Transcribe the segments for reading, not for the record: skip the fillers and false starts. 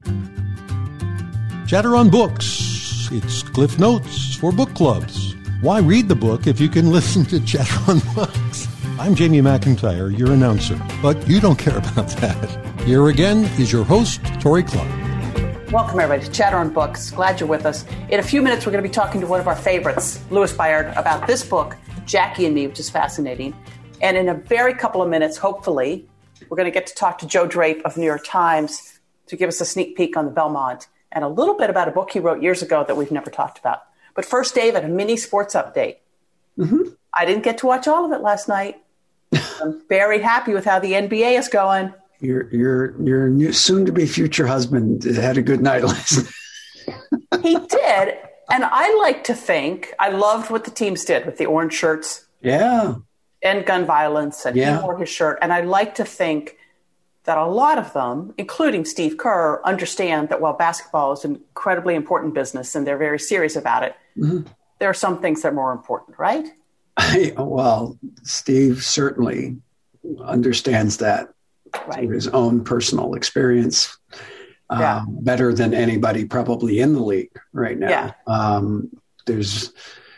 Chatter on Books. It's Cliff Notes for book clubs. Why read the book if you can listen to Chatter on Books? I'm Jamie McIntyre, your announcer, but you don't care about that. Here again is your host, Tori Clark. Welcome, everybody, to Chatter on Books. Glad you're with us. In a few minutes, we're going to be talking to one of our favorites, Louis Bayard, about this book, Jackie and Me, which is fascinating. And in a very couple of minutes, hopefully, we're going to get to talk to Joe Drape of New York Times to give us a sneak peek on the Belmont and a little bit about a book he wrote years ago that we've never talked about. But first, David, a mini sports update. Mm-hmm. I didn't get to watch all of it last night. I'm very happy with how the NBA is going. Your new soon-to-be future husband had a good night last night. He did. And I like to think, I loved what the teams did with the orange shirts. Yeah. And gun violence. And he wore his shirt. And I like to think that a lot of them, including Steve Kerr, understand that while basketball is an incredibly important business and they're very serious about it, there are some things that are more important, right? Well, Steve certainly understands that through his own personal experience better than anybody probably in the league right now. Yeah. There's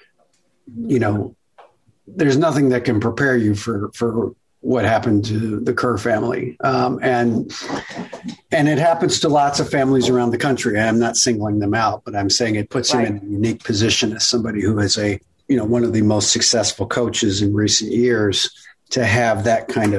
nothing that can prepare you for what happened to the Kerr family. And it happens to lots of families around the country. I'm not singling them out, but I'm saying it puts him in a unique position as somebody who is one of the most successful coaches in recent years to have that kind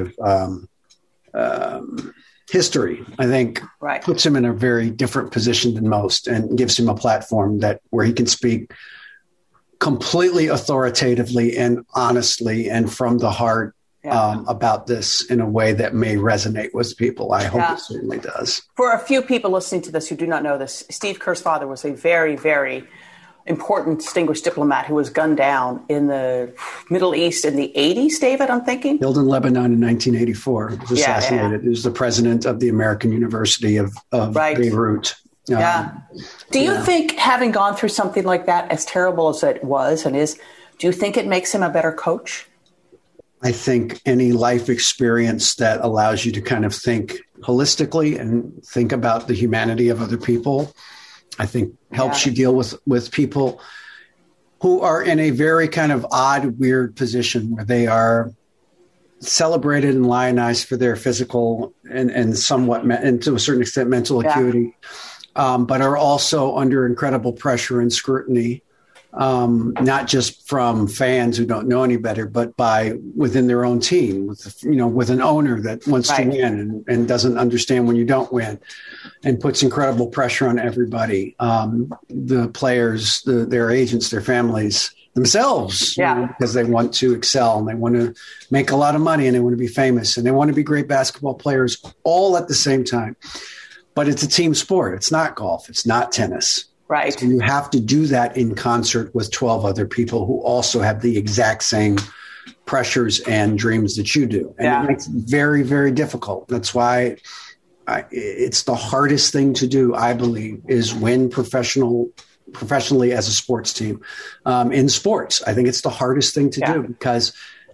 of history. I think puts him in a very different position than most and gives him a platform where he can speak completely authoritatively and honestly and from the heart about this in a way that may resonate with people. I hope it certainly does. For a few people listening to this who do not know this, Steve Kerr's father was a very, very important, distinguished diplomat who was gunned down in the Middle East in the 80s, David, I'm thinking? Killed in Lebanon in 1984. He was assassinated. He was the president of the American University of Beirut. Do you think, having gone through something like that, as terrible as it was and is, do you think it makes him a better coach? I think any life experience that allows you to kind of think holistically and think about the humanity of other people, I think helps you deal with people who are in a very kind of odd, weird position where they are celebrated and lionized for their physical and somewhat, and to a certain extent, mental acuity, but are also under incredible pressure and scrutiny. Not just from fans who don't know any better, but within their own team, with an owner that wants to win and doesn't understand when you don't win, and puts incredible pressure on everybody, the players, their agents, their families, themselves, because they want to excel and they want to make a lot of money and they want to be famous and they want to be great basketball players all at the same time. But it's a team sport. It's not golf. It's not tennis. Right. So you have to do that in concert with 12 other people who also have the exact same pressures and dreams that you do. And it makes it very, very difficult. That's why it's the hardest thing to do, I believe, is win professionally as a sports team. In sports, I think it's the hardest thing to do because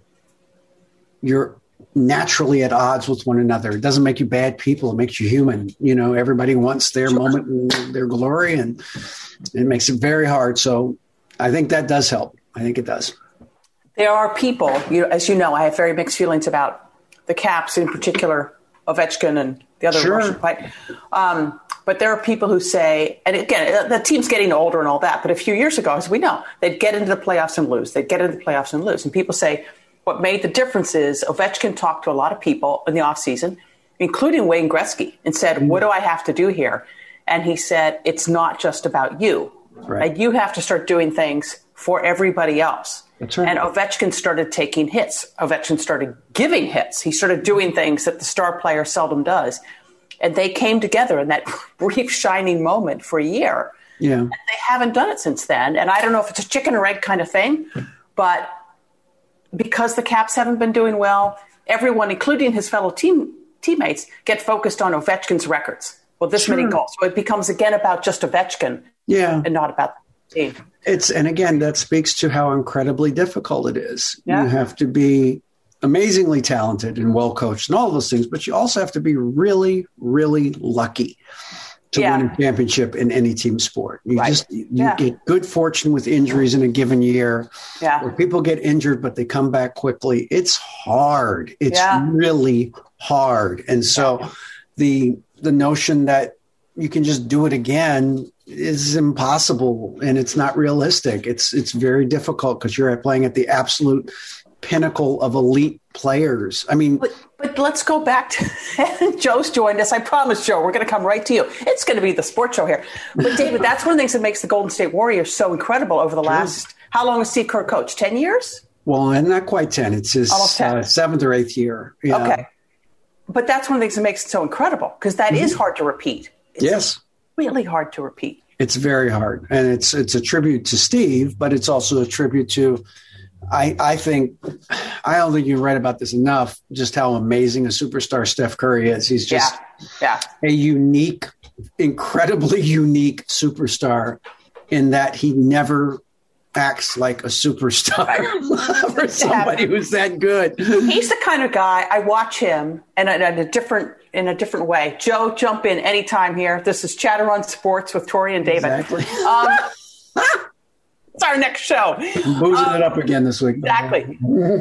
you're naturally at odds with one another. It doesn't make you bad people. It makes you human. Everybody wants their moment and their glory, and it makes it very hard. So I think that does help. I think it does. There are people, as you know, I have very mixed feelings about the Caps, in particular Ovechkin and the other Russian fight. But there are people who say, and again, the team's getting older and all that, but a few years ago, as we know, they'd get into the playoffs and lose. They'd get into the playoffs and lose. And people say, what made the difference is Ovechkin talked to a lot of people in the offseason, including Wayne Gretzky, and said, what do I have to do here? And he said, it's not just about you. Right. And you have to start doing things for everybody else. That's right. And Ovechkin started taking hits. Ovechkin started giving hits. He started doing things that the star player seldom does. And they came together in that brief shining moment for a year. Yeah. And they haven't done it since then. And I don't know if it's a chicken or egg kind of thing, but because the Caps haven't been doing well, everyone, including his fellow teammates, get focused on Ovechkin's records. Well, this many goals. So it becomes, again, about just Ovechkin and not about the team. And again, that speaks to how incredibly difficult it is. Yeah. You have to be amazingly talented and well-coached and all those things, but you also have to be really, really lucky. to win a championship in any team sport. You get good fortune with injuries in a given year. Yeah. Where people get injured, but they come back quickly. It's hard. It's really hard. And so the notion that you can just do it again is impossible, and it's not realistic. It's very difficult because you're playing at the absolute pinnacle of elite players. I mean, but let's go back to Joe's joined us. I promise, Joe, we're going to come right to you. It's going to be the sports show here. But David, that's one of the things that makes the Golden State Warriors so incredible over the last, how long has Steve Kerr coached? 10 years? Well, and not quite 10. It's his 7th or 8th year. Yeah. Okay. But that's one of the things that makes it so incredible, because that is hard to repeat. It's really hard to repeat. It's very hard. And it's a tribute to Steve, but it's also a tribute to, I don't think you can write about this enough, just how amazing a superstar Steph Curry is. He's just a unique, incredibly unique superstar in that he never acts like a superstar for somebody who's that good. He's the kind of guy, I watch him and in a different way. Joe, jump in anytime here. This is Chatter on Sports with Tori and David. Exactly. It's our next show. I'm boozing it up again this week. Exactly.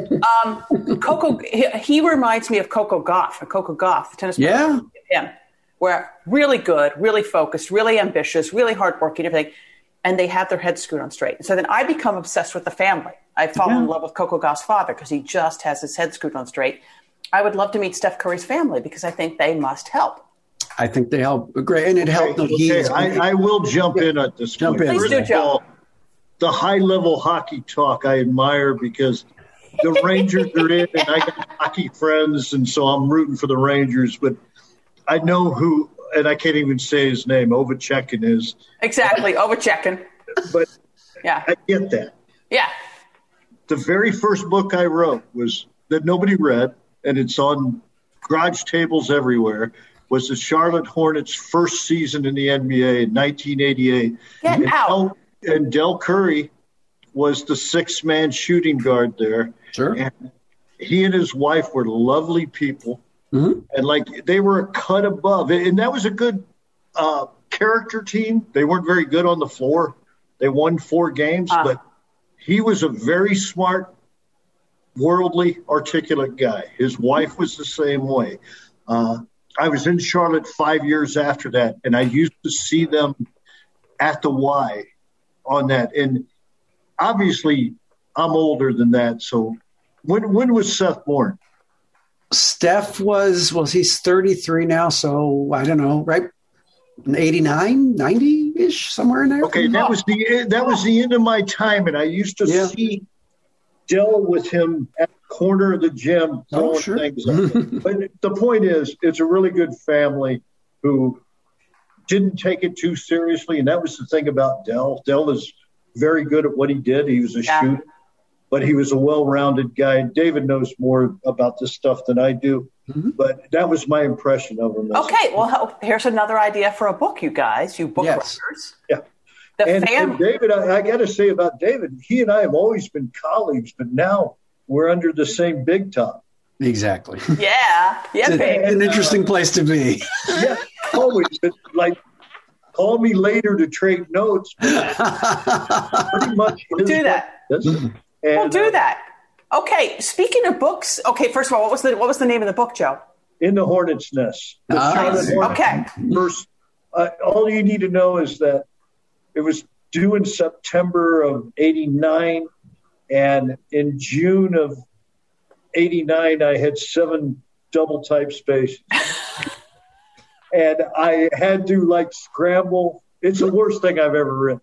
Coco, he reminds me of Coco Gauff, the tennis player. Yeah. Him, where really good, really focused, really ambitious, really hardworking, everything. And they have their heads screwed on straight. So then I become obsessed with the family. I fall in love with Coco Gauff's father because he just has his head screwed on straight. I would love to meet Steph Curry's family because I think they must help. I think they help. Great. And it helped. I will jump in at this point. Please do, Joe. The high-level hockey talk I admire because the Rangers are in, and I got hockey friends, and so I'm rooting for the Rangers. But I know who, and I can't even say his name, Ovechkin is. Exactly, Ovechkin. But I get that. Yeah. The very first book I wrote was that nobody read, and it's on garage tables everywhere, was the Charlotte Hornets' first season in the NBA in 1988. Get out. And Del Curry was the sixth-man shooting guard there. Sure. And he and his wife were lovely people. Mm-hmm. And, they were a cut above. And that was a good character team. They weren't very good on the floor. They won 4 games. But he was a very smart, worldly, articulate guy. His wife was the same way. I was in Charlotte 5 years after that, and I used to see them at the Y on that. And obviously I'm older than that. So when was Seth born? Steph he's 33 now. So I don't know, right? 89, 90 ish, somewhere in there. Okay. That was the end of my time. And I used to see Del with him at the corner of the gym throwing things up. But the point is, it's a really good family who didn't take it too seriously, and that was the thing about Del. Del is very good at what he did. He was a shooter, but he was a well-rounded guy. David knows more about this stuff than I do, but that was my impression of him. Okay, well, here's another idea for a book, you guys, you book writers. Yeah. And David, I got to say about David, he and I have always been colleagues, but now we're under the same big top. Exactly. Yeah. Yeah, it's an interesting place to be. Yeah, always. Call me later to trade notes. Pretty much. We'll do that. We'll do that. Okay. Speaking of books. Okay. First of all, what was the name of the book, Joe? In the Hornet's Nest. Okay. First, all you need to know is that it was due in September of '89, and in June of '89, I had 7 double type spaces. And I had to scramble. It's the worst thing I've ever written.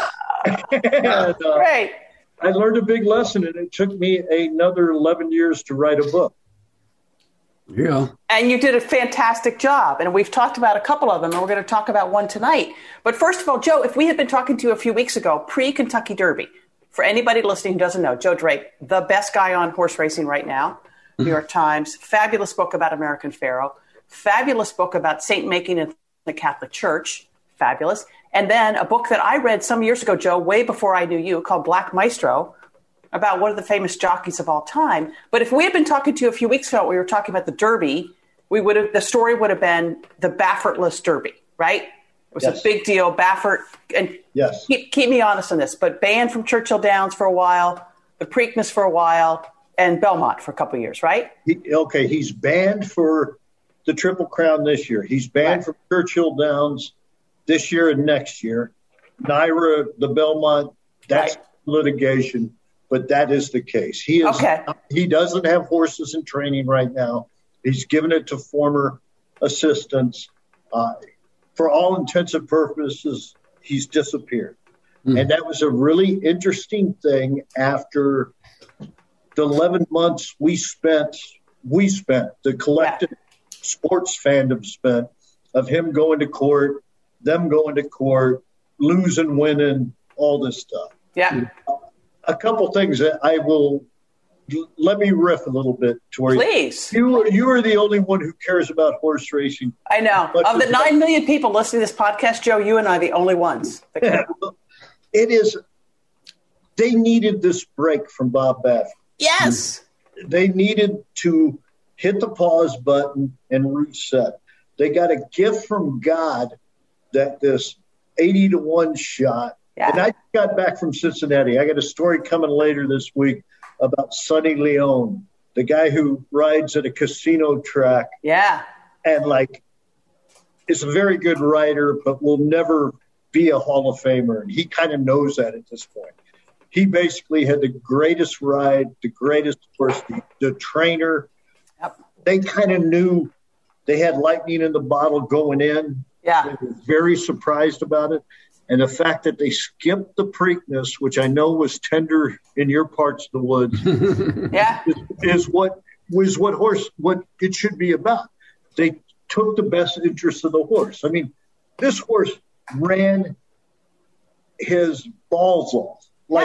And, Great. I learned a big lesson, and it took me another 11 years to write a book. Yeah. And you did a fantastic job. And we've talked about a couple of them, and we're going to talk about one tonight. But first of all, Joe, if we had been talking to you a few weeks ago, pre-Kentucky Derby, for anybody listening who doesn't know, Joe Drake, the best guy on horse racing right now, New York Times, fabulous book about American Pharoah, fabulous book about Saint Making in the Catholic Church, fabulous. And then a book that I read some years ago, Joe, way before I knew you, called Black Maestro, about one of the famous jockeys of all time. But if we had been talking to you a few weeks ago, we were talking about the Derby, the story would have been the Baffertless Derby, right? It was a big deal. Baffert, and keep me honest on this, but banned from Churchill Downs for a while, the Preakness for a while, and Belmont for a couple of years, right? He's banned for the Triple Crown this year. He's banned from Churchill Downs this year and next year. NYRA, the Belmont, that's litigation, but that is the case. He doesn't have horses in training right now. He's given it to former assistants. For all intents and purposes, he's disappeared. And that was a really interesting thing after the 11 months we spent, the collective sports fandom spent, of him going to court, them going to court, losing, winning, all this stuff. Yeah. A couple things that let me riff a little bit, Tori. Please. You are the only one who cares about horse racing. I know. Of the 9 million people listening to this podcast, Joe, you and I are the only ones that care. They needed this break from Bob Baffert. Yes. They needed to hit the pause button and reset. They got a gift from God that this 80-1 shot. Yeah. And I got back from Cincinnati. I got a story coming later this week about Sonny Leone, the guy who rides at a casino track. Yeah. And is a very good rider, but will never be a Hall of Famer. And he kind of knows that at this point. He basically had the greatest ride, the greatest horse, the trainer. Yep. They kind of knew they had lightning in the bottle going in. Yeah. They were very surprised about it. And the fact that they skipped the Preakness, which I know was tender in your parts of the woods, is what it should be about. They took the best interest of the horse. I mean, this horse ran his balls off,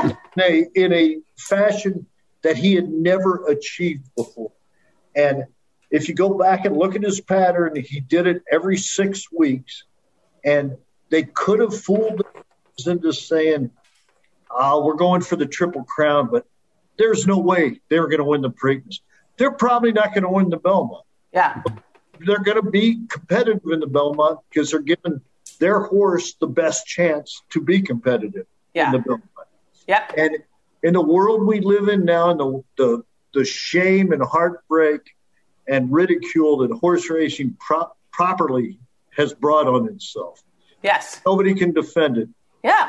in a fashion that he had never achieved before. And if you go back and look at his pattern, he did it every 6 weeks, and they could have fooled us into saying, we're going for the Triple Crown, but there's no way they were going to win the Preakness. They're probably not going to win the Belmont. Yeah. They're going to be competitive in the Belmont because they're giving their horse the best chance to be competitive in the Belmont. Yeah. And in the world we live in now, and the shame and heartbreak and ridicule that horse racing properly has brought on itself. Yes. Nobody can defend it. Yeah.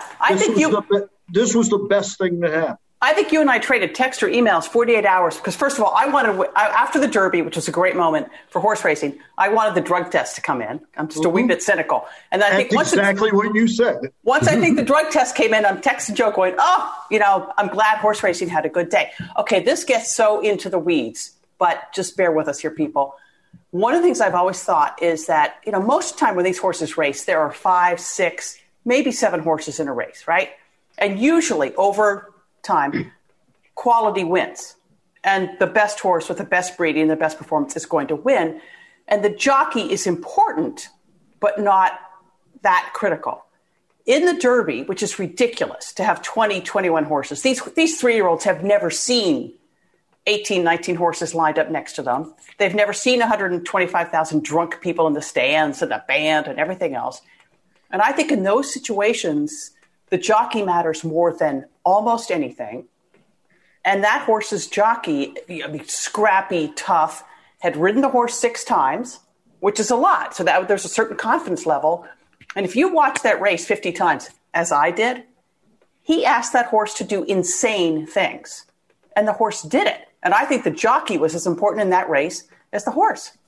This was the best thing to happen. I think you and I traded text or emails 48 hours because, first of all, after the Derby, which was a great moment for horse racing, I wanted the drug test to come in. I'm just a wee bit cynical. And I think exactly what you said. Once I think the drug test came in, I'm texting Joe going, I'm glad horse racing had a good day. Okay, this gets so into the weeds, but just bear with us here, people. One of the things I've always thought is that, most of the time when these horses race, there are 5, 6, maybe 7 horses in a race, right? And usually over time, quality wins. And the best horse with the best breeding and the best performance is going to win. And the jockey is important, but not that critical. In the Derby, which is ridiculous to have 20, 21 horses, these 3-year-olds have never seen 18, 19 horses lined up next to them. They've never seen 125,000 drunk people in the stands and a band and everything else. And I think in those situations, the jockey matters more than almost anything. And that horse's jockey, scrappy, tough, had ridden the horse 6 times, which is a lot. So that there's a certain confidence level. And if you watch that race 50 times, as I did, he asked that horse to do insane things. And the horse did it. And I think the jockey was as important in that race as the horse.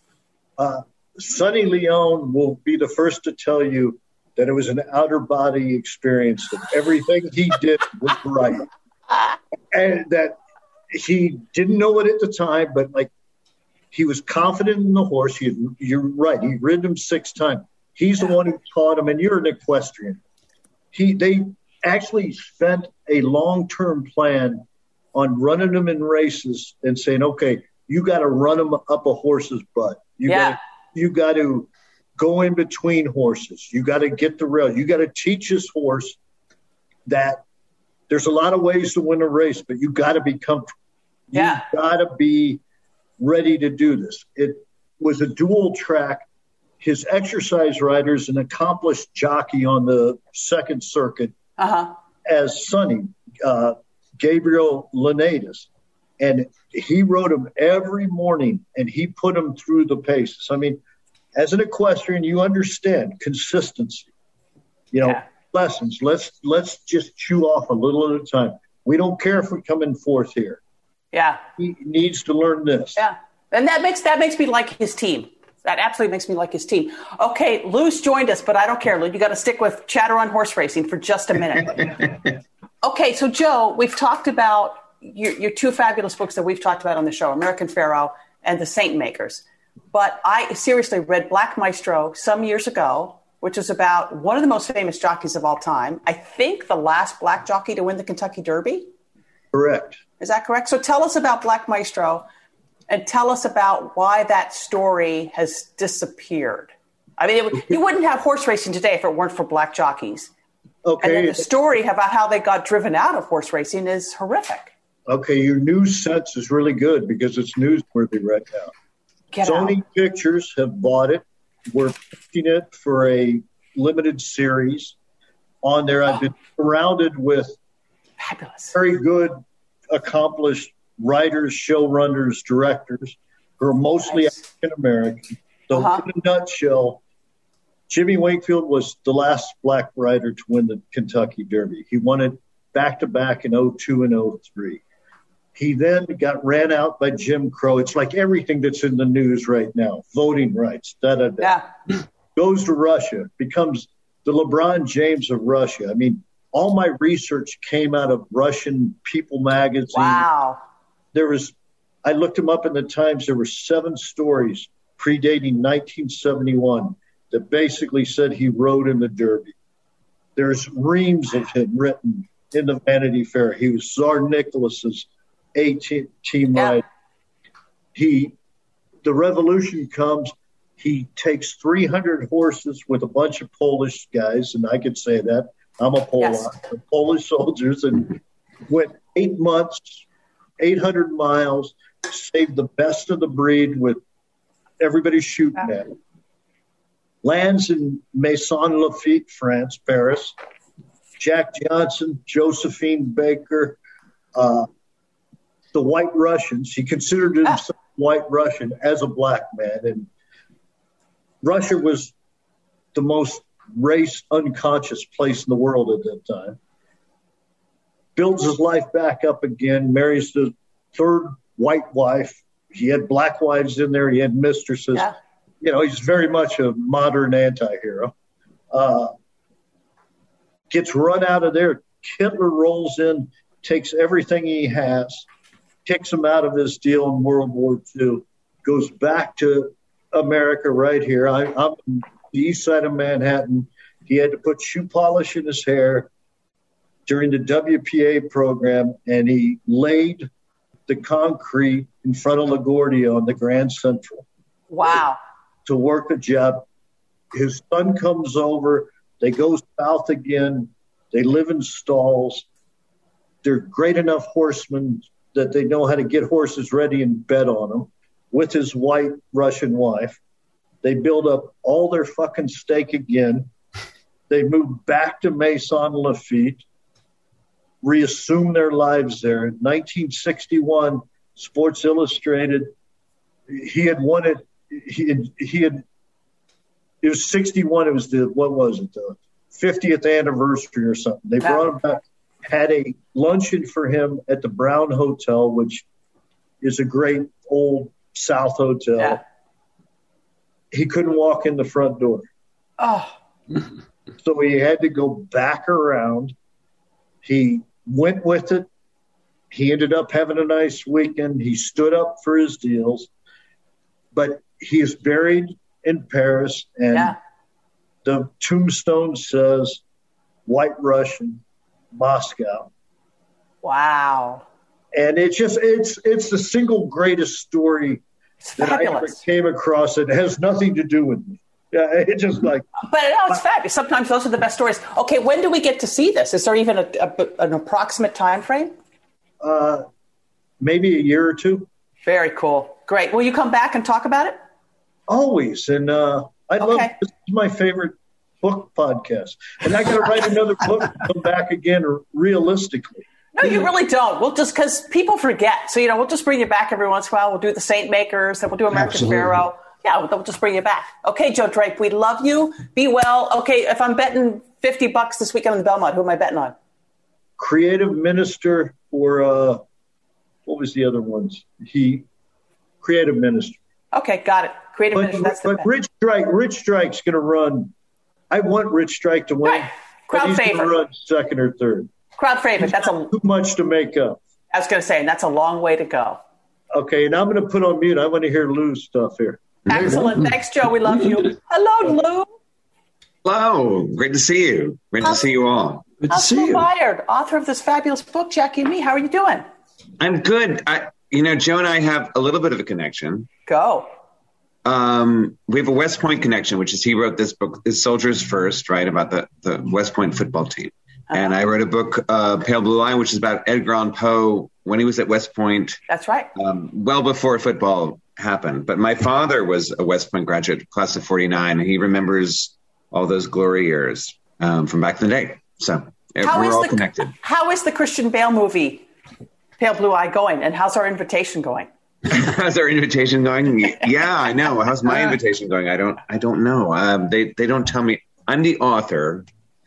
Sonny Leone will be the first to tell you that it was an outer body experience, that everything he did was right. And that he didn't know it at the time, but he was confident in the horse. You're right. He ridden him 6 times. He's the one who taught him, and you're an equestrian. They actually spent a long-term plan on running them in races and saying, okay, you got to run them up a horse's butt. You got to go in between horses. You got to get the rail. You got to teach this horse that there's a lot of ways to win a race, but you got to be comfortable. You got to be ready to do this. It was a dual track his exercise rider is an accomplished jockey on the second circuit as Sonny, Gabriel Leonidas. And he rode him every morning, and he put him through the paces. I mean, as an equestrian, you understand consistency, lessons. Let's just chew off a little at a time. We don't care if we come in fourth here. Yeah. He needs to learn this. Yeah. And that makes me like his team. That absolutely makes me like his team. Okay, Lou's joined us, but I don't care, Lou. You got to stick with Chatter on Horse Racing for just a minute. Okay, so Joe, we've talked about your two fabulous books that we've talked about on the show, American Pharoah and The Saint Makers. But I seriously read Black Maestro some years ago, which is about one of the most famous jockeys of all time. I think the last black jockey to win the Kentucky Derby. Correct. Is that correct? So tell us about Black Maestro and tell us about why that story has disappeared. I mean, you wouldn't have horse racing today if it weren't for black jockeys. Okay. And then the story about how they got driven out of horse racing is horrific. Okay, your news sense is really good because it's newsworthy right now. Sony Pictures have bought it. We're pitching it for a limited series on there. I've been surrounded with very good, accomplished writers, showrunners, directors who are mostly African-American. So in a nutshell, Jimmy Wakefield was the last black rider to win the Kentucky Derby. He won it back-to-back in 2002 and 2003. He then got ran out by Jim Crow. It's like everything that's in the news right now, voting rights, da-da-da. Yeah. Goes to Russia, becomes the LeBron James of Russia. I mean, all my research came out of Russian People magazine. Wow. I looked him up in the Times. There were 7 stories predating 1971 that basically said he rode in the Derby. There's reams of him written in the Vanity Fair. He was Tsar Nicholas's team rider. The revolution comes. He takes 300 horses with a bunch of Polish guys, and I could say that. I'm a Polak, Polish soldiers, and went 8 months, 800 miles, saved the best of the breed with everybody shooting at him. Lands in Maison Lafitte, France, Paris. Jack Johnson, Josephine Baker, the White Russians. He considered himself White Russian as a black man. And Russia was the most race unconscious place in the world at that time. Builds his life back up again, marries the third white wife. He had black wives in there. He had mistresses. Yeah. He's very much a modern anti-hero. Gets run out of there. Hitler rolls in, takes everything he has, kicks him out of this deal in World War II, goes back to America right here. I'm on the east side of Manhattan. He had to put shoe polish in his hair during the WPA program, and he laid the concrete in front of LaGuardia on the Grand Central. Wow. To work a job. His son comes over. They go south again. They live in stalls. They're great enough horsemen that they know how to get horses ready and bet on them with his white Russian wife. They build up all their fucking stake again. They move back to Maison Lafitte, reassume their lives there. In 1961, Sports Illustrated, he had won it. It was 61. It was the 50th anniversary or something. They brought him back, had a luncheon for him at the Brown Hotel, which is a great old South hotel. Yeah. He couldn't walk in the front door. Oh. So he had to go back around. He went with it. He ended up having a nice weekend. He stood up for his deals. But he is buried in Paris, and the tombstone says, White Russian, Moscow. Wow. And it's the single greatest story that I ever came across. It has nothing to do with me. Yeah, it's just like. But it's fabulous. Sometimes those are the best stories. Okay, when do we get to see this? Is there even an approximate time frame? Maybe a year or two. Very cool. Great. Will you come back and talk about it? Always. And I love this. Is my favorite book podcast. And I got to write another book and come back again realistically. No, you really don't. We'll just, because people forget. So, we'll just bring you back every once in a while. We'll do the Saint Makers, then we'll do American Pharaoh. Yeah, we'll just bring you back. Okay, Joe Drake, we love you. Be well. Okay, if I'm betting $50 this weekend on the Belmont, who am I betting on? Creative Minister or what was the other ones? Creative Minister. Okay, got it. Creative Minister. That's the bet. Rich Strike's going to run. I want Rich Strike to win. Right. Crowd favorite. He's going to run second or third. Crowd favorite. That's too much to make up. I was going to say, and that's a long way to go. Okay, and I'm going to put on mute. I want to hear Lou's stuff here. Excellent. Thanks, Joe. We love you. Hello, Lou. Hello. Great to see you. Great to see you all. Good to see you. Byard, author of this fabulous book, Jackie and Me. How are you doing? I'm good. Joe and I have a little bit of a connection. Go. We have a West Point connection, which is he wrote this book, Soldiers First, right, about the West Point football team. Uh-huh. And I wrote a book, Pale Blue Eye, which is about Edgar Allan Poe when he was at West Point. That's right. Well before football happened. But my father was a West Point graduate, class of 49, and he remembers all those glory years from back in the day. So we're all connected. How is the Christian Bale movie, Pale Blue Eye, going? And how's our invitation going? How's our invitation going? Yeah, I know. How's my invitation going? I don't know. They don't tell me. I'm the author.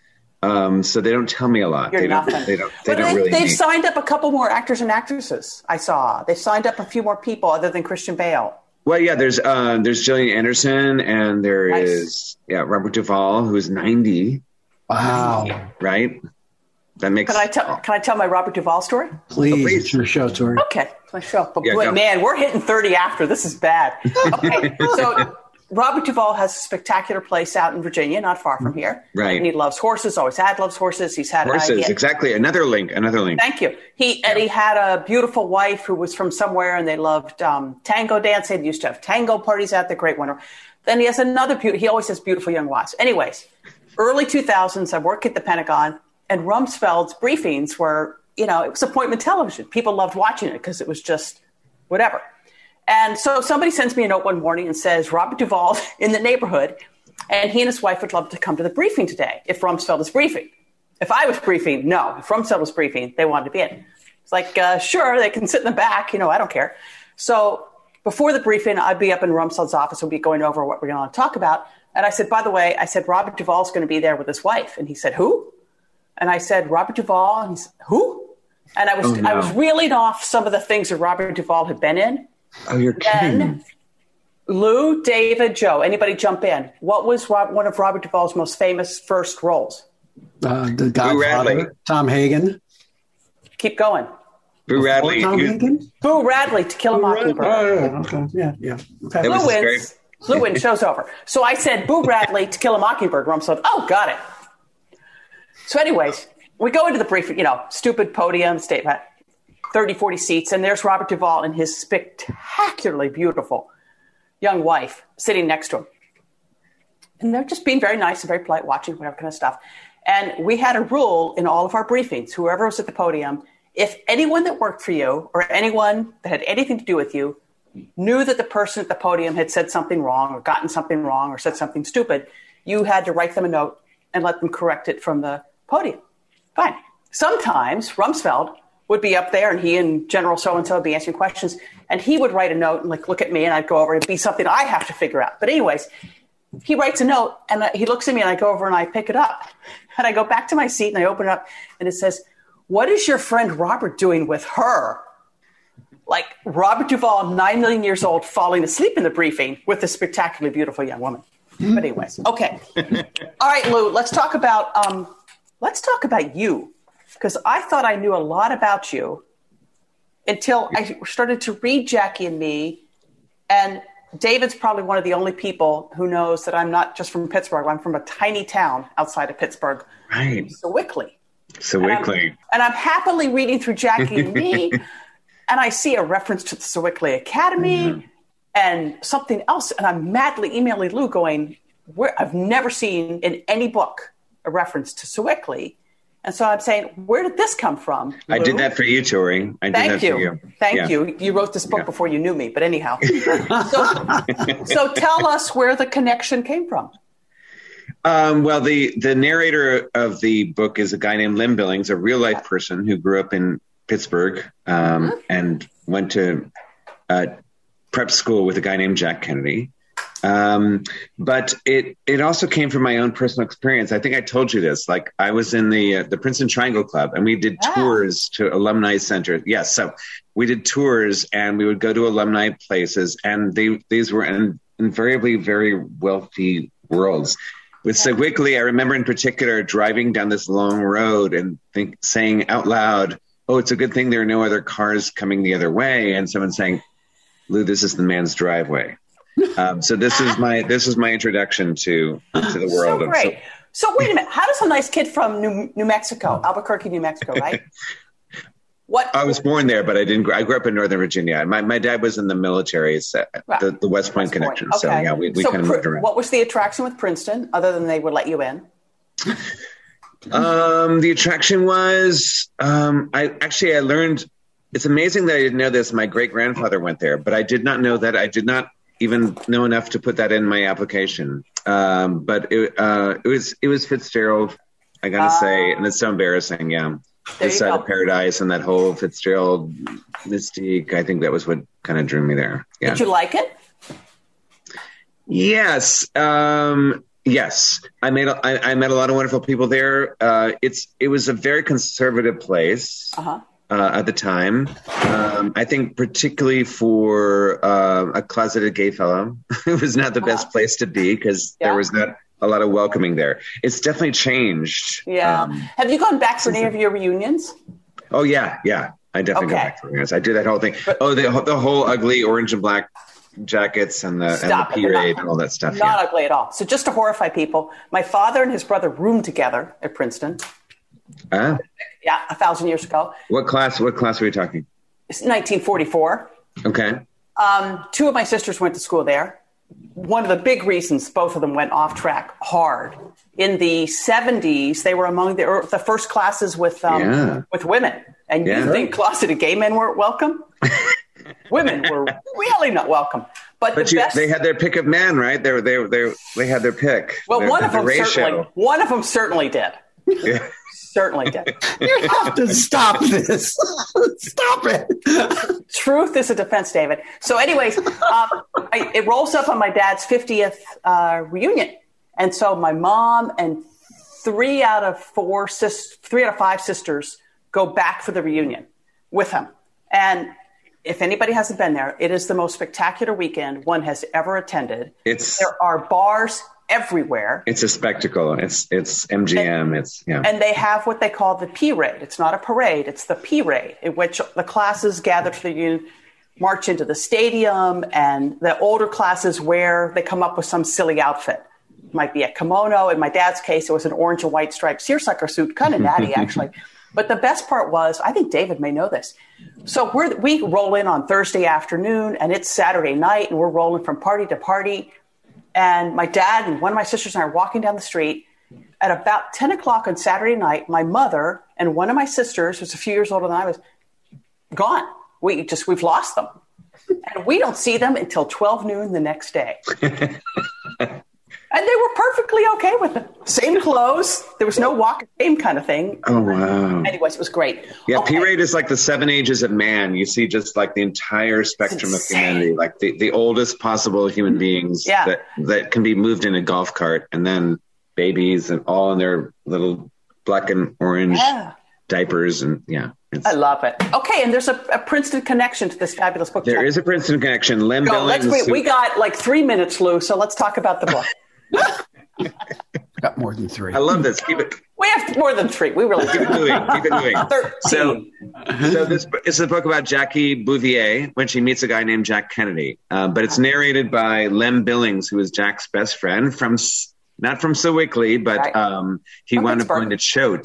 So they don't tell me a lot. You're nothing. They've need. signed up a couple more actors and actresses. I saw they've signed up a few more people other than Christian Bale. Well, yeah, there's Gillian Anderson and there is Robert Duvall, who is 90. Wow. Right. That makes. Can I tell my Robert Duvall story? Please. It's your show, Tori. Okay, it's my show. But man, we're hitting 30 after. This is bad. Okay, so. Robert Duvall has a spectacular place out in Virginia, not far from here. Right. And he loves horses, always loves horses. He's had horses, exactly. Another link. Thank you. He had a beautiful wife who was from somewhere, and they loved tango dancing. They used to have tango parties out there, great winter. Then he has he always has beautiful young wives. Anyways, early 2000s, I worked at the Pentagon, and Rumsfeld's briefings were, it was appointment television. People loved watching it because it was just whatever. And so somebody sends me a note one morning and says, Robert Duvall in the neighborhood, and he and his wife would love to come to the briefing today if Rumsfeld is briefing. If I was briefing, no. If Rumsfeld was briefing, they wanted to be in. It's like, sure, they can sit in the back. I don't care. So before the briefing, I'd be up in Rumsfeld's office. We'll be going over what we're going to talk about. And I said, by the way, Robert Duvall's going to be there with his wife. And he said, who? And I said, Robert Duvall. And he said, who? And I was reeling off some of the things that Robert Duvall had been in. Oh, you're kidding. Then, Lou, David, Joe, anybody jump in. What was one of Robert Duvall's most famous first roles? The Godfather, Tom Hagen. Keep going. Boo Radley. Boo Radley, To Kill a Mockingbird. Okay. Yeah. Okay. Lou wins, show's over. So I said, Boo Radley, To Kill a Mockingbird. Rumsfeld, got it. So anyways, we go into the briefing, stupid podium, statement. 30, 40 seats, and there's Robert Duvall and his spectacularly beautiful young wife sitting next to him. And they're just being very nice and very polite, watching whatever kind of stuff. And we had a rule in all of our briefings, whoever was at the podium, if anyone that worked for you or anyone that had anything to do with you knew that the person at the podium had said something wrong or gotten something wrong or said something stupid, you had to write them a note and let them correct it from the podium. Fine. Sometimes Rumsfeld would be up there and he and General so-and-so would be answering questions and he would write a note and look at me and I'd go over and it'd be something I have to figure out. But anyways, he writes a note and he looks at me and I go over and I pick it up and I go back to my seat and I open it up and it says, what is your friend Robert doing with her? Like Robert Duvall, 9 million years old, falling asleep in the briefing with a spectacularly beautiful young woman. But anyways, okay. All right, Lou, let's talk about you. Because I thought I knew a lot about you until I started to read Jackie and Me. And David's probably one of the only people who knows that I'm not just from Pittsburgh. I'm from a tiny town outside of Pittsburgh. Right. Sewickley. And I'm happily reading through Jackie and Me. And I see a reference to the Sewickley Academy and something else. And I'm madly emailing Lou going, I've never seen in any book a reference to Sewickley. And so I'm saying, where did this come from, Lou? I did that for you, Tori. Thank you. You wrote this book before you knew me, but anyhow. So tell us where the connection came from. Well, the narrator of the book is a guy named Lem Billings, a real life person who grew up in Pittsburgh and went to prep school with a guy named Jack Kennedy. But it also came from my own personal experience. I think I told you this. Like, I was in the Princeton Triangle Club, and we did tours to alumni centers. Yes, so we did tours, and we would go to alumni places, and these were invariably very wealthy worlds. With Sewickley, I remember in particular driving down this long road and saying out loud, "Oh, it's a good thing there are no other cars coming the other way," and someone saying, "Lou, this is the man's driveway." So this is my introduction to the world. So great. So wait a minute. How does a nice kid from New Mexico, Albuquerque, New Mexico, right? I was born there, but I grew up in Northern Virginia. My dad was in the military, the West Point connection. Okay. So yeah, we kind of moved around. What was the attraction with Princeton, other than they would let you in? The attraction was I learned. It's amazing that I didn't know this. My great grandfather went there, but I did not know that. I did not even know enough to put that in my application. But it was Fitzgerald, I gotta say, and it's so embarrassing. Yeah, This Side of Paradise and that whole Fitzgerald mystique. I think that was what kind of drew me there. Yeah. Did you like it? Yes. Yes. I met a lot of wonderful people there. It was a very conservative place. At the time. I think particularly for a closeted gay fellow, it was not the best place to be because there was not a lot of welcoming there. It's definitely changed. Yeah. Have you gone back for any of your reunions? Oh, yeah. Yeah. I definitely go back for reunions. I do that whole thing. The whole ugly orange and black jackets and the P-Raid and all that stuff. Not ugly at all. So just to horrify people, my father and his brother roomed together at Princeton. Yeah, 1,000 years ago. What class are we talking? It's 1944. Okay. Two of my sisters went to school there. One of the big reasons both of them went off track hard. In the 70s, they were among the first classes with women. And you think closeted gay men weren't welcome? Women were really not welcome. But they had their pick of men, right? They had their pick. Well, one of them certainly did. Yeah. Certainly did. You have to stop this. Stop it. Truth is a defense, David. So anyways, it rolls up on my dad's 50th reunion. And so my mom and 3 out of 5 sisters go back for the reunion with him. And if anybody hasn't been there, it is the most spectacular weekend one has ever attended. There are bars everywhere. It's a spectacle. It's MGM. And they have what they call the P-Raid. It's not a parade. It's the P-Raid, in which the classes gather for the union, march into the stadium, and the older classes they come up with some silly outfit. It might be a kimono. In my dad's case, it was an orange and white striped seersucker suit, kind of natty, actually. But the best part was, I think David may know this. So we roll in on Thursday afternoon, and it's Saturday night, and we're rolling from party to party. And my dad and one of my sisters and I are walking down the street. At about 10 o'clock on Saturday night, my mother and one of my sisters, who's a few years older than I was, gone. We've lost them. And we don't see them until 12 noon the next day. And they were perfectly okay with it. Same clothes. There was no walk of shame kind of thing. Oh, wow. Anyways, it was great. Yeah, okay. P-Raid is like the 7 ages of man. You see just like the entire spectrum of humanity, like the oldest possible human beings that can be moved in a golf cart, and then babies and all in their little black and orange diapers. And I love it. Okay, and there's a Princeton connection to this fabulous book. There is a Princeton connection. Lem Billings. We got like 3 minutes, Lou, so let's talk about the book. Got more than 3. I love this. Keep it. We have more than 3. We really keep it moving. Keep it moving. 13. So this is a book about Jackie Bouvier when she meets a guy named Jack Kennedy. But it's narrated by Lem Billings, who is Jack's best friend not from Sewickley, but he wound up going to Choate.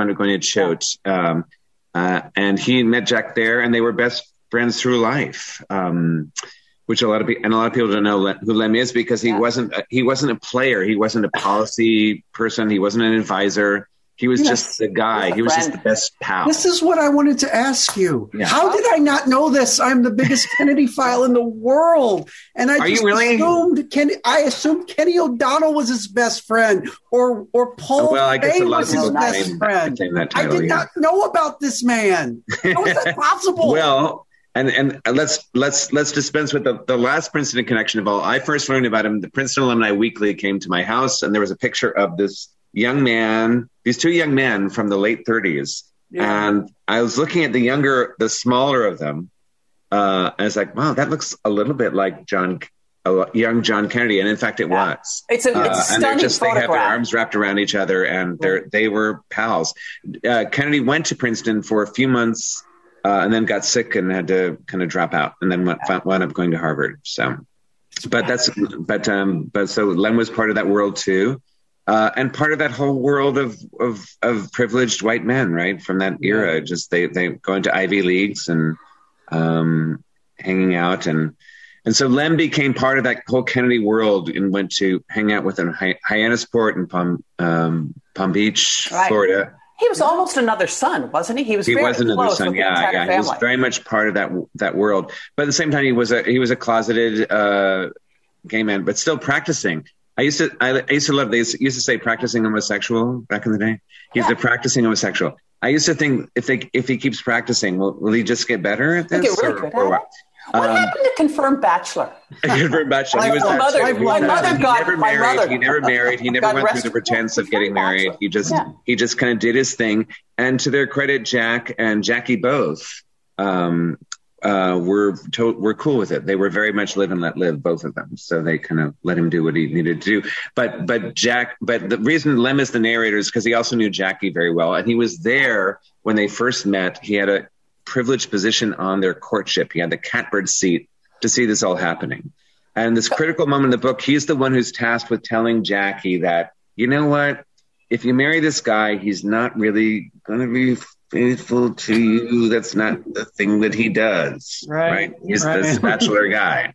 And he met Jack there, and they were best friends through life. Which a lot of people don't know who Lem is, because he wasn't a player. He wasn't a policy person. He wasn't an advisor. He was just the guy. He was just the best pal. This is what I wanted to ask you. Yeah. How did I not know this? I'm the biggest Kennedy file in the world. And I assumed Kenny O'Donnell was his best friend or Paul Bay was his best friend. I did not know about this man. How is that possible? Well, and let's dispense with the last Princeton connection of all. I first learned about him. The Princeton Alumni Weekly came to my house, and there was a picture of these two young men from the late 30s. Yeah. And I was looking at the smaller of them. And I was like, wow, that looks a little bit like young John Kennedy. And in fact, it was. It's stunning and they have their arms wrapped around each other, and they were pals. Kennedy went to Princeton for a few months and then got sick and had to kind of drop out, and then wound up going to Harvard. So, so Lem was part of that world too. And part of that whole world of privileged white men, right, from that era, just they going to Ivy Leagues and hanging out, and so Lem became part of that whole Kennedy world and went to hang out with him in Hyannisport and Palm Beach, Florida. He was almost another son, wasn't he? He was another son. Yeah. He was very much part of that world, but at the same time, he was a closeted gay man, but still practicing. I used to love. They used to say practicing homosexual back in the day. He's a practicing homosexual. I used to think if he keeps practicing, will he just get better at this? Or what? What happened to confirmed bachelor? Confirmed bachelor. He never married. He never went through the pretense of getting married. He just kind of did his thing. And to their credit, Jack and Jackie both were cool with it. They were very much live and let live, both of them. So they kind of let him do what he needed to do. But the reason Lem is the narrator is because he also knew Jackie very well, and he was there when they first met. He had a privileged position on their courtship. He had the catbird seat to see this all happening. And this critical moment in the book, he's the one who's tasked with telling Jackie that, you know what, if you marry this guy, he's not really going to be faithful to you. That's not the thing that he does. Right? He's this bachelor guy.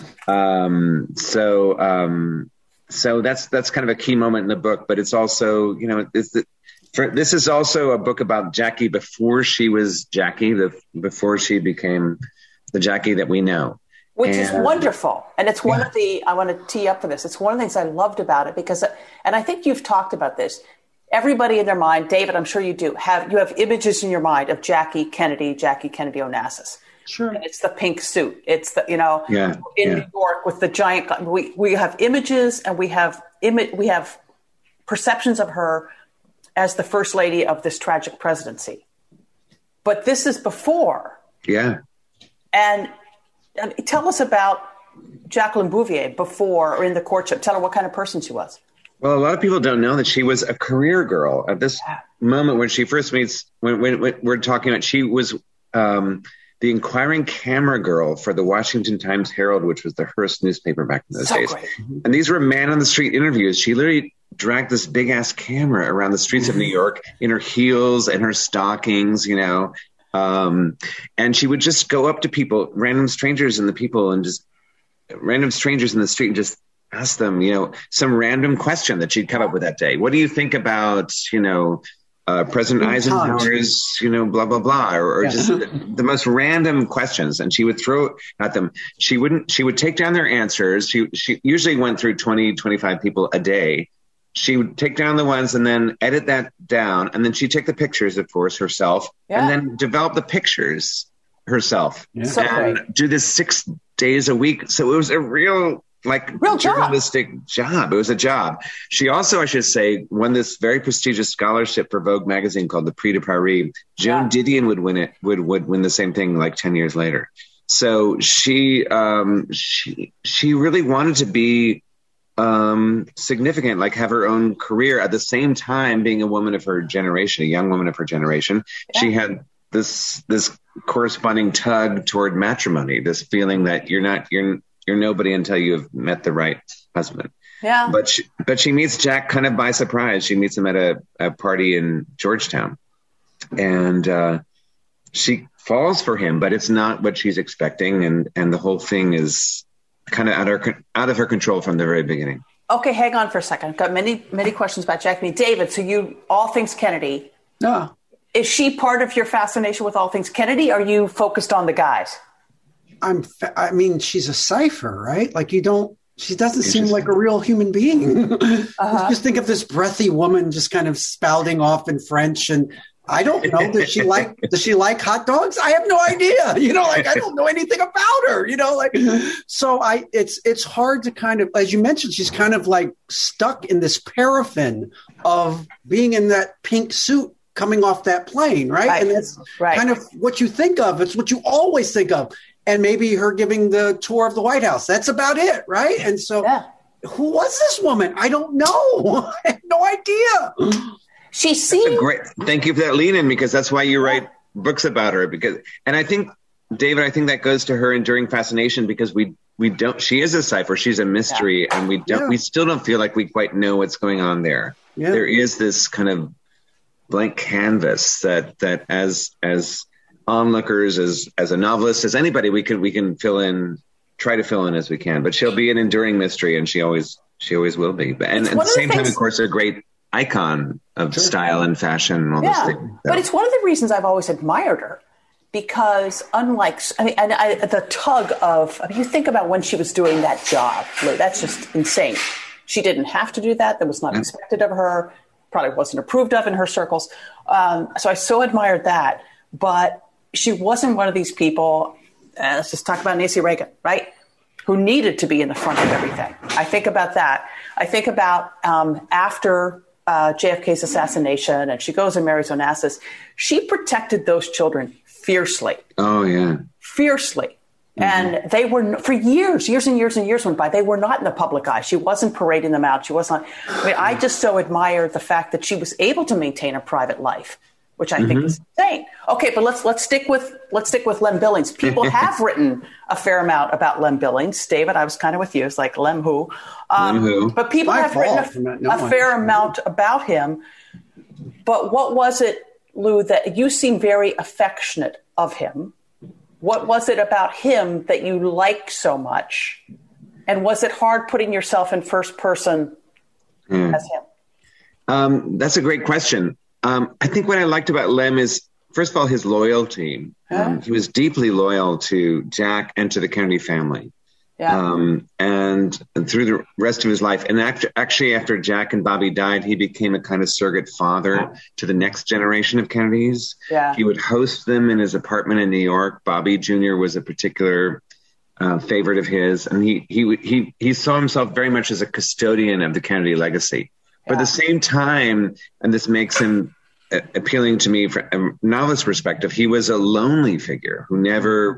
So that's kind of a key moment in the book, but it's also, this is also a book about Jackie before she was Jackie, before she became the Jackie that we know. Which is wonderful. And it's one of I want to tee up for this. It's one of the things I loved about it because, and I think you've talked about this, everybody in their mind, David, I'm sure you do, you have images in your mind of Jackie Kennedy Onassis. Sure. And it's the pink suit. It's the, New York with the giant, we have images and we have perceptions of her as the first lady of this tragic presidency. But this is before. Yeah. And tell us about Jacqueline Bouvier before or in the courtship. Tell her what kind of person she was. Well, a lot of people don't know that she was a career girl at this moment when she first meets, when we're talking about, she was the inquiring camera girl for the Washington Times Herald, which was the Hearst newspaper back in those days. Great. And these were man on the street interviews. She literally dragged this big ass camera around the streets of New York in her heels and her stockings, and she would just go up to people, random strangers in the street, and just ask them, some random question that she'd come up with that day. What do you think about, President Eisenhower's, blah, blah, blah, or just the most random questions. And she would throw at them. She would take down their answers. She usually went through 20, 25 people a day. She would take down the ones and then edit that down. And then she'd take the pictures, of course, herself, and then develop the pictures herself and do this 6 days a week. So it was a real journalistic job. It was a job. She also, I should say, won this very prestigious scholarship for Vogue magazine called the Prix de Paris. Joan Didion would win it, would win the same thing like 10 years later. So she really wanted to be significant, like have her own career at the same time being a woman of her generation, a young woman of her generation. Yeah. She had this corresponding tug toward matrimony, this feeling that you're nobody until you have met the right husband. Yeah. But she meets Jack kind of by surprise. She meets him at a party in Georgetown, and she falls for him, but it's not what she's expecting, and the whole thing is kind of out of her control from the very beginning. Okay, hang on for a second. I've got many questions about Jackie. David, so you, all things Kennedy. Yeah. Is she part of your fascination with all things Kennedy? Or are you focused on the guys? I mean, she's a cipher, right? Like she doesn't seem like a real human being. Just think of this breathy woman just kind of spouting off in French. And I don't know, does she like hot dogs? I have no idea. I don't know anything about her, so it's hard to kind of, as you mentioned, she's kind of like stuck in this paraffin of being in that pink suit coming off that plane. Right. And that's kind of what you think of. It's what you always think of. And maybe her giving the tour of the White House. That's about it, right? And so who was this woman? I don't know. I have no idea. She seemed Thank you for that lean in, because that's why you write books about her. And I think, David, that goes to her enduring fascination, because we don't, she is a cipher. She's a mystery, and we still don't feel like we quite know what's going on there. Yeah. There is this kind of blank canvas that as onlookers, as a novelist, as anybody, we can try to fill in as we can. But she'll be an enduring mystery, and she always will be. And at the same time, of course, a great icon of style and fashion and all those things. So. But it's one of the reasons I've always admired her, because unlike, the tug of, you think about when she was doing that job, Lou, that's just insane. She didn't have to do that. That was not expected of her, probably wasn't approved of in her circles. So I so admired that. But she wasn't one of these people, let's just talk about Nancy Reagan, right? Who needed to be in the front of everything. I think about that. I think about after JFK's assassination, and she goes and marries Onassis, she protected those children fiercely. Oh, yeah. Fiercely. Mm-hmm. And they were, for years and years went by, they were not in the public eye. She wasn't parading them out. She wasn't, I just so admired the fact that she was able to maintain a private life, which I think is insane. Okay, but let's stick with Lem Billings. People have written a fair amount about Lem Billings. David, I was kind of with you. It's like Lem who? Lem who? But people have written a fair amount about him. But what was it, Lou, that you seem very affectionate of him? What was it about him that you liked so much? And was it hard putting yourself in first person as him? That's a great question. I think what I liked about Lem is, first of all, his loyalty. He was deeply loyal to Jack and to the Kennedy family. Yeah. And through the rest of his life. And after Jack and Bobby died, he became a kind of surrogate father to the next generation of Kennedys. Yeah. He would host them in his apartment in New York. Bobby Jr. was a particular favorite of his. And he saw himself very much as a custodian of the Kennedy legacy. But at the same time, and this makes him appealing to me from a novelist perspective, he was a lonely figure who never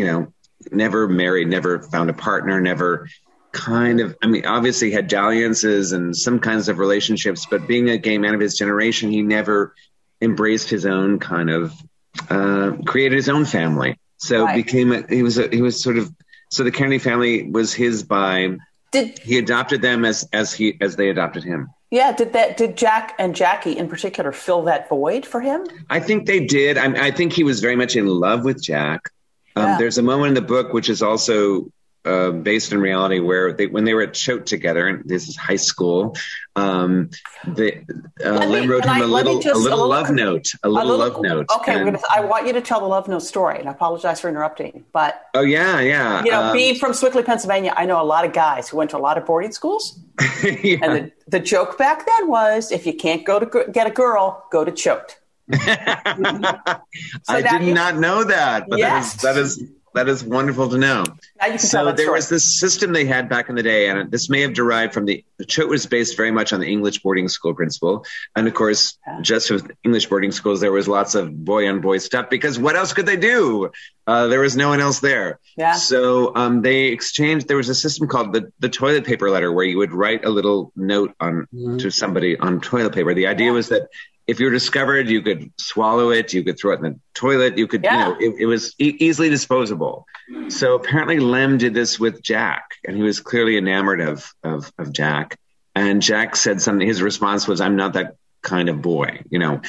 married, never found a partner, never obviously had dalliances and some kinds of relationships, but being a gay man of his generation, he never embraced his own kind of, created his own family. So so the Kennedy family was his he adopted them as they adopted him. Yeah. Did Jack and Jackie in particular fill that void for him? I think they did. I think he was very much in love with Jack. There's a moment in the book, which is also based in reality, where when they were at Choate together, and this is high school, Lem wrote him a little love note. Okay, I want you to tell the love note story, and I apologize for interrupting. But being from Swickley, Pennsylvania, I know a lot of guys who went to a lot of boarding schools, and the joke back then was, if you can't go to get a girl, go to Choate. I did not know that, but that is wonderful to know. Now you can so tell that there story. was this system they had back in the day, and this may have derived from the Choate was based very much on the English boarding school principle. And of course, just with English boarding schools, there was lots of boy on boy stuff, because what else could they do? There was no one else there. Yeah. So they exchanged. There was a system called the toilet paper letter, where you would write a little note to somebody on toilet paper. The idea was that if you were discovered, you could swallow it, you could throw it in the toilet, you could, it was easily disposable. So apparently Lem did this with Jack, and he was clearly enamored of Jack. And Jack said something, his response was, "I'm not that kind of boy," And,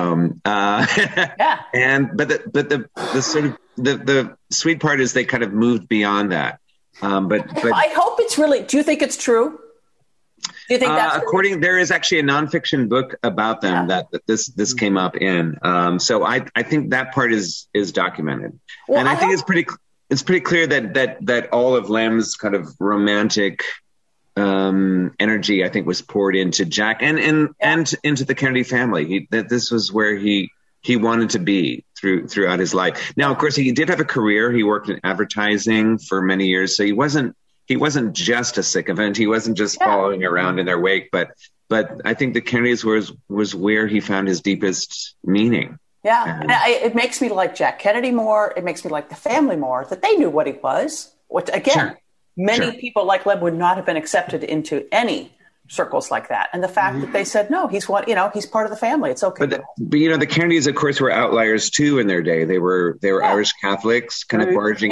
but the sort of, the sweet part is they kind of moved beyond that. But I hope it's really, do you think it's true? Do you think that's there is actually a nonfiction book about them that this came up in. So I think that part is documented, and I think it's pretty clear that all of Lem's kind of romantic energy, I think, was poured into Jack and into the Kennedy family. That this was where he wanted to be throughout his life. Now, of course, he did have a career. He worked in advertising for many years, so he wasn't just a sycophant. He wasn't just following around in their wake. But I think the Kennedys was where he found his deepest meaning. Yeah, and it makes me like Jack Kennedy more. It makes me like the family more, that they knew what he was. Which, again, many people like Lem would not have been accepted into any circles like that. And the fact that they said, no, he's part of the family. It's okay. But the Kennedys, of course, were outliers too in their day. They were Irish Catholics, kind of barging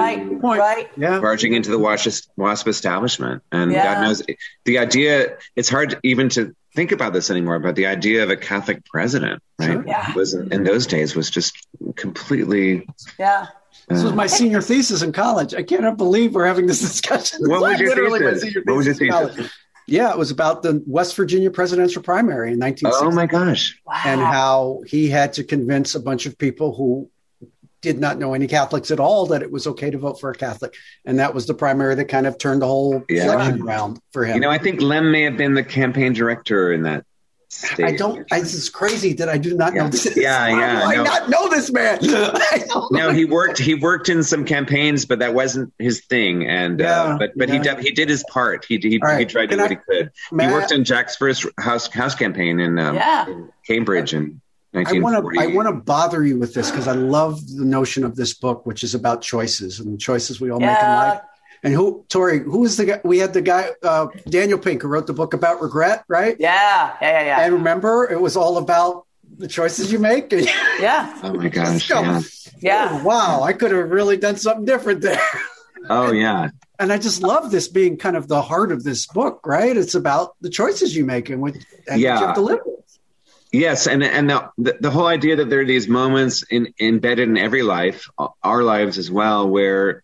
into the WASP establishment. And God knows the idea, it's hard even to think about this anymore, but the idea of a Catholic president, right? Was in those days was just completely. Yeah. This was my senior thesis in college. I cannot believe we're having this discussion. What was your thesis? Yeah, it was about the West Virginia presidential primary in 1960. Oh, my gosh. Wow. And how he had to convince a bunch of people who did not know any Catholics at all that it was okay to vote for a Catholic. And that was the primary that kind of turned the whole election around for him. I think Lem may have been the campaign director in that state. It's crazy that I do not know this. I not know this man. No, he worked in some campaigns, but that wasn't his thing. And he did his part. He tried to do what he could. He worked on Jack's first house campaign in Cambridge in 1940. I want to bother you with this because I love the notion of this book, which is about choices and the choices we all make in life. And who was the guy? We had the guy, Daniel Pink, who wrote the book about regret, right? Yeah. And remember, it was all about the choices you make. Yeah. Oh my gosh. Yeah. Oh, wow. I could have really done something different there. Oh yeah. And I just love this being kind of the heart of this book, right? It's about the choices you make and what you have to live with. Yes, and the whole idea that there are these moments embedded in every life, our lives as well, where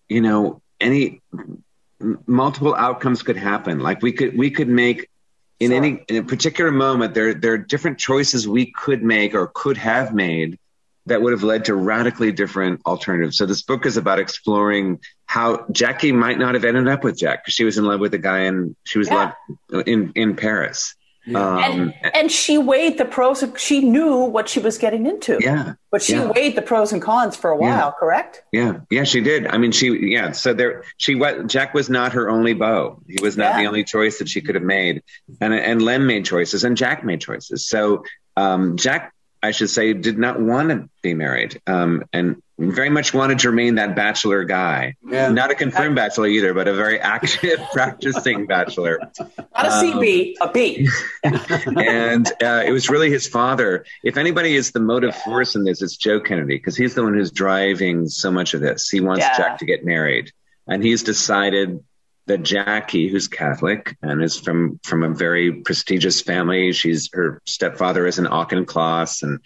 any multiple outcomes could happen. Like we could make in a particular moment, there are different choices we could make or could have made that would have led to radically different alternatives. So this book is about exploring how Jackie might not have ended up with Jack because she was in love with a guy and she was in Paris. Yeah. And she weighed the pros. She knew what she was getting into. Yeah. But she weighed the pros and cons for a while, correct? Yeah. Yeah, she did. I mean, so Jack was not her only beau. He was not the only choice that she could have made. And Lem made choices and Jack made choices. So Jack, I should say, did not want to be married and very much wanted to remain that bachelor guy. Yeah. Not a confirmed bachelor either, but a very active, practicing bachelor. Not a CB, a B. And it was really his father. If anybody is the motive force in this, it's Joe Kennedy, because he's the one who's driving so much of this. He wants Jack to get married. And he's decided that Jackie, who's Catholic and is from a very prestigious family, her stepfather is an Auchincloss and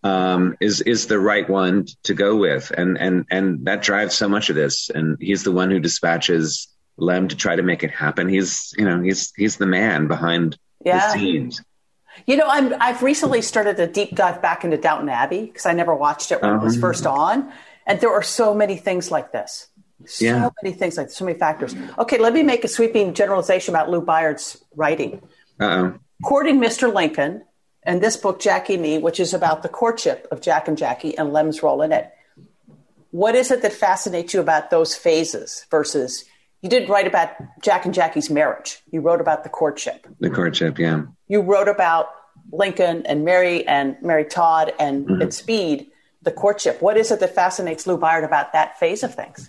is the right one to go with. And that drives so much of this. And he's the one who dispatches Lem to try to make it happen. He's the man behind the scenes. I've recently started a deep dive back into Downton Abbey because I never watched it when it was first on. And there are so many things like this. So many things like so many factors. Okay, let me make a sweeping generalization about Lou Byard's writing. Courting Mr. Lincoln, and this book, Jackie and Me, which is about the courtship of Jack and Jackie and Lem's role in it. What is it that fascinates you about those phases versus you didn't write about Jack and Jackie's marriage. You wrote about the courtship. The courtship, yeah. You wrote about Lincoln and Mary Todd and Speed, the courtship. What is it that fascinates Lou Byard about that phase of things?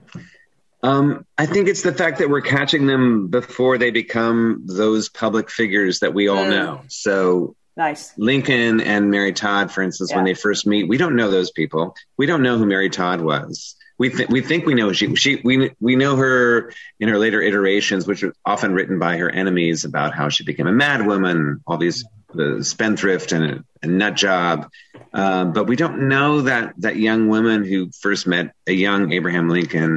I think it's the fact that we're catching them before they become those public figures that we all know. So nice. Lincoln and Mary Todd, for instance, when they first meet, we don't know those people. We don't know who Mary Todd was. We think we know we know her in her later iterations, which are often written by her enemies about how she became a madwoman, all these the spendthrift and a nut job. But we don't know that young woman who first met a young Abraham Lincoln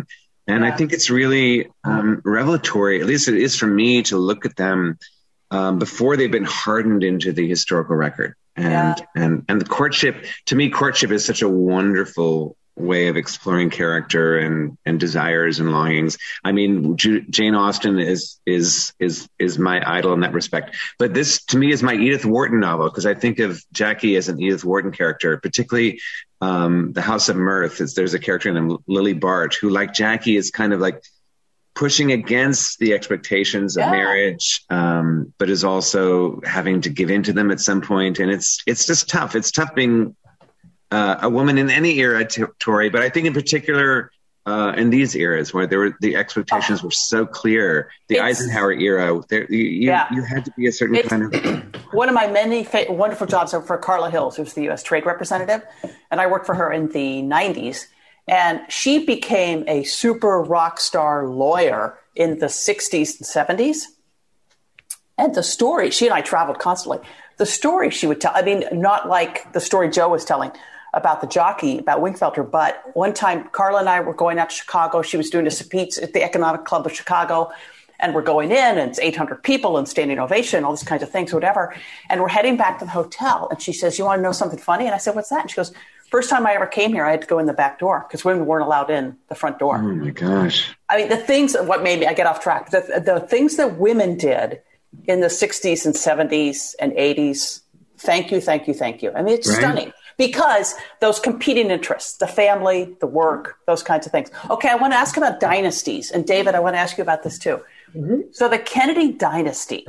And I think it's really revelatory, at least it is for me, to look at them before they've been hardened into the historical record. And the courtship, to me, courtship is such a wonderful way of exploring character and desires and longings. I mean, Jane Austen is my idol in that respect. But this, to me, is my Edith Wharton novel, because I think of Jackie as an Edith Wharton character, particularly The House of Mirth. There's a character named Lily Bart who, like Jackie, is kind of like pushing against the expectations of marriage, but is also having to give in to them at some point. And it's just tough. It's tough being a woman in any era, Tori, but I think in particular in these eras where the expectations were so clear. The Eisenhower era, you had to be a certain kind of. One of my many wonderful jobs for Carla Hills, who's the U.S. Trade Representative, and I worked for her in the 90s. And she became a super rock star lawyer in the 60s and 70s. And the story, she and I traveled constantly. The story she would tell, I mean, not like the story Joe was telling about the jockey, about Wingfelter, but one time Carla and I were going out to Chicago. She was doing a speech at the Economic Club of Chicago. And we're going in, and it's 800 people and standing ovation, all these kinds of things, whatever. And we're heading back to the hotel. And she says, "You want to know something funny?" And I said, "What's that?" And she goes, "First time I ever came here, I had to go in the back door because women weren't allowed in the front door." Oh my gosh. I mean, the things, what made me, I get off track, the things that women did in the 60s and 70s and 80s, thank you. I mean, it's stunning because those competing interests, the family, the work, those kinds of things. Okay, I want to ask about dynasties. And David, I want to ask you about this too. Mm-hmm. So the Kennedy dynasty,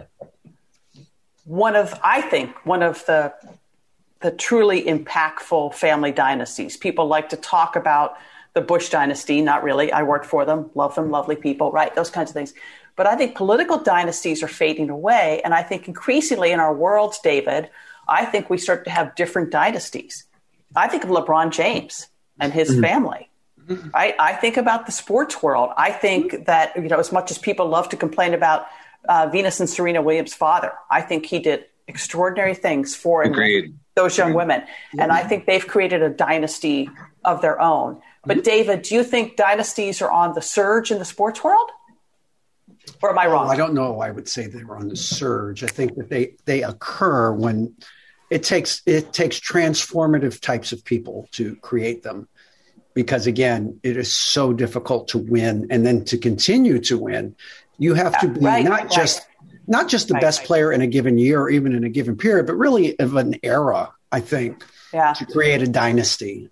one of the truly impactful family dynasties. People like to talk about the Bush dynasty. Not really. I worked for them, love them, lovely people, right? Those kinds of things. But I think political dynasties are fading away. And I think increasingly in our worlds, David, I think we start to have different dynasties. I think of LeBron James and his family. Right? I think about the sports world. I think that, as much as people love to complain about Venus and Serena Williams' father, I think he did extraordinary things for those young women. And I think they've created a dynasty of their own. But David, do you think dynasties are on the surge in the sports world? Or am I wrong? I don't know. I would say they were on the surge. I think that they occur when it takes transformative types of people to create them. Because again, it is so difficult to win, and then to continue to win, you have to be not just the best player in a given year or even in a given period, but really of an era. I think to create a dynasty,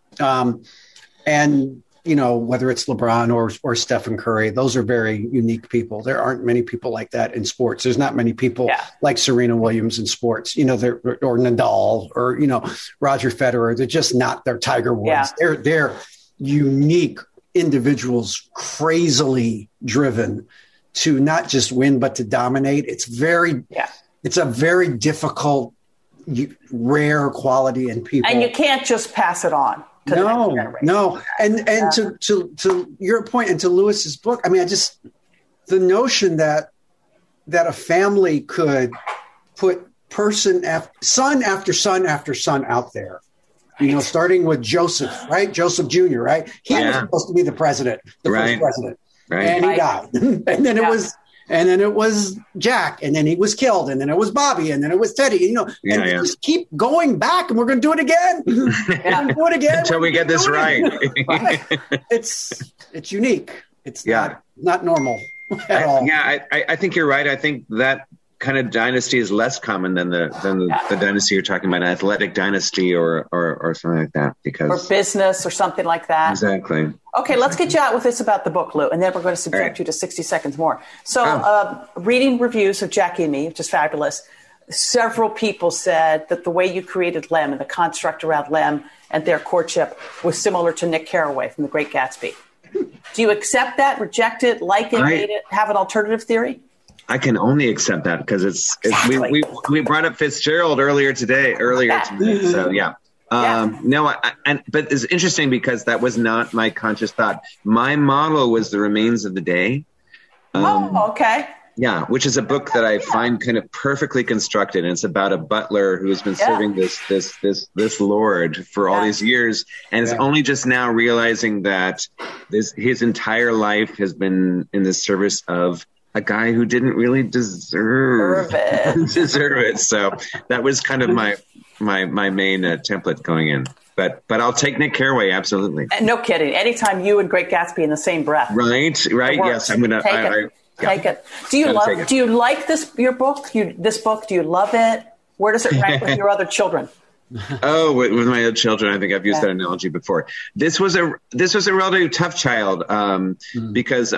and whether it's LeBron or Stephen Curry, those are very unique people. There aren't many people like that in sports. There's not many people like Serena Williams in sports. Or Nadal or Roger Federer. They're just not. They're Tiger Woods. They're unique individuals, crazily driven to not just win, but to dominate. It's a very difficult, rare quality in people. And you can't just pass it on to the next generation. No. And to your point and to Lewis's book, I mean, the notion that a family could put son after son after son out there, starting with Joseph, right? Joseph Jr., right? He was supposed to be the president, first president. Right. And he died. And then it was Jack, and then he was killed, and then it was Bobby, and then it was Teddy, just keep going back, and we're going to do it again. We're going to do it again. Until we get this right. It's unique. It's not normal at all. Yeah, I think you're right. I think that kind of dynasty is less common than the dynasty you're talking about, an athletic dynasty or something like that, or business or something like that. Exactly. Okay, let's get you out with this about the book, Lou, and then we're going to subject you to 60 seconds more. So, reading reviews of Jackie and Me, which is fabulous. Several people said that the way you created Lem and the construct around Lem and their courtship was similar to Nick Carraway from The Great Gatsby. Do you accept that, reject it, like it, hate it, have an alternative theory? I can only accept that because we brought up Fitzgerald earlier today. So yeah. But it's interesting because that was not my conscious thought. My model was The Remains of the Day. Okay. Yeah, which is a book that I find kind of perfectly constructed. And it's about a butler who has been serving this lord for all these years, and is only just now realizing that his entire life has been in the service of a guy who didn't really deserve it. So that was kind of my main template going in. But I'll take Nick Carraway, absolutely. No kidding. Anytime you and Great Gatsby in the same breath. Right. Yes, I'm gonna take it. Do you like your book? This book? Do you love it? Where does it rank with your other children? Oh, with my other children, I think I've used that analogy before. This was a relatively tough child because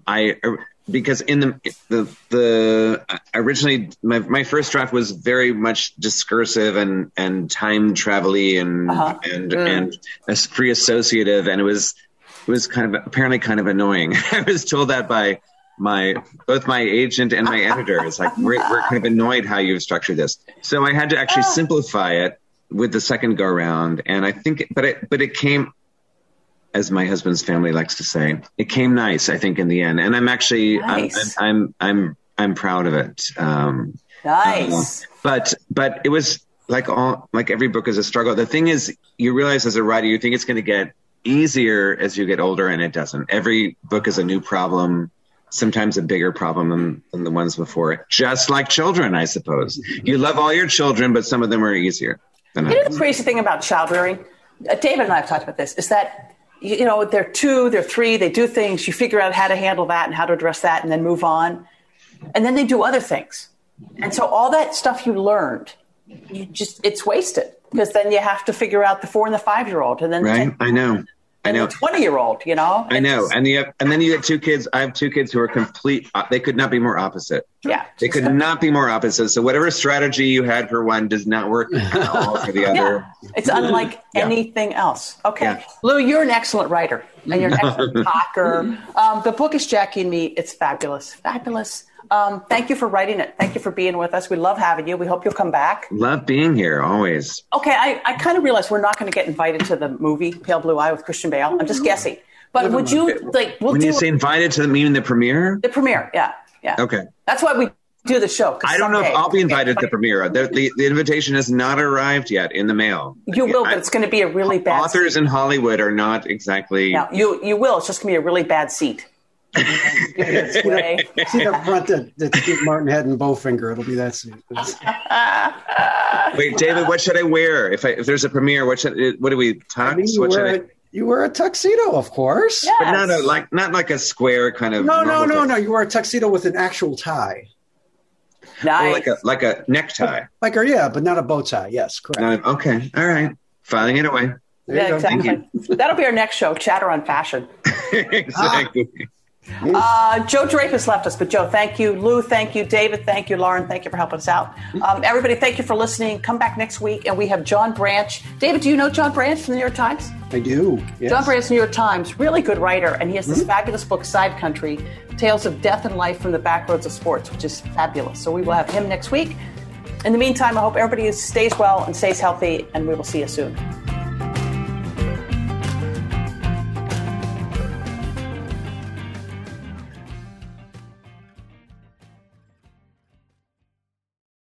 in the originally my first draft was very much discursive and time travel-y and free associative, and it was kind of apparently kind of annoying. I was told that by both my agent and my editor. It's like we're kind of annoyed how you've structured this. So I had to actually simplify it with the second go round, and I think but it came, as my husband's family likes to say, it came nice, I think, in the end. And I'm actually, nice. I'm proud of it. Nice. But it was like every book is a struggle. The thing is, you realize as a writer, you think it's going to get easier as you get older, and it doesn't. Every book is a new problem, sometimes a bigger problem than the ones before it. Just like children, I suppose. You love all your children, but some of them are easier than others. The crazy thing about child rearing, David and I have talked about this, is that they're 2, they're 3, they do things, you figure out how to handle that and how to address that and then move on. And then they do other things. And so all that stuff you learned, it's wasted, because then you have to figure out the 4 and the 5-year-old. And then I know. The 20-year-old, I know. And then you have 2 kids. I have 2 kids who are they could not be more opposite. Yeah. They could not be more opposite. So whatever strategy you had for one does not work at all for the other. Yeah. It's unlike anything else. Okay. Yeah. Lou, you're an excellent writer and you're an excellent talker. The book is Jackie and Me. It's fabulous. Fabulous. Thank you for writing it. Thank you for being with us. We love having you. We hope you'll come back. Love being here, always. Okay, I kind of realized we're not going to get invited to the movie Pale Blue Eye with Christian Bale. I'm just guessing. But would you when you say invited to the premiere? The premiere, yeah. Okay. That's why we do the show. I don't know if I'll be invited to the premiere. The invitation has not arrived yet in the mail. You will, but it's going to be a really bad authors seat. In Hollywood are not exactly. Yeah, you will. It's just going to be a really bad seat. See the front that Steve Martin had in Bowfinger. It'll be that seat. Wait, David, what should I wear if there's a premiere? What do we tux? You wear a tuxedo, of course, yes. But not like a square kind of. No. You wear a tuxedo with an actual tie. Nice. Like a necktie. But not a bow tie. Yes, correct. Okay, all right, filing it away. Yeah, exactly. That'll be our next show, Chatter on Fashion. Exactly. Joe Dreyfus left us, but Joe, thank you. Lou, thank you. David, thank you. Lauren, thank you for helping us out. Everybody, thank you for listening. Come back next week, and we have John Branch. David, do you know John Branch from the New York Times? I do, yes. John Branch, New York Times, really good writer, and he has this fabulous book, Side Country, Tales of Death and Life from the Backroads of Sports, which is fabulous. So we will have him next week. In the meantime, I hope everybody stays well and stays healthy, and we will see you soon.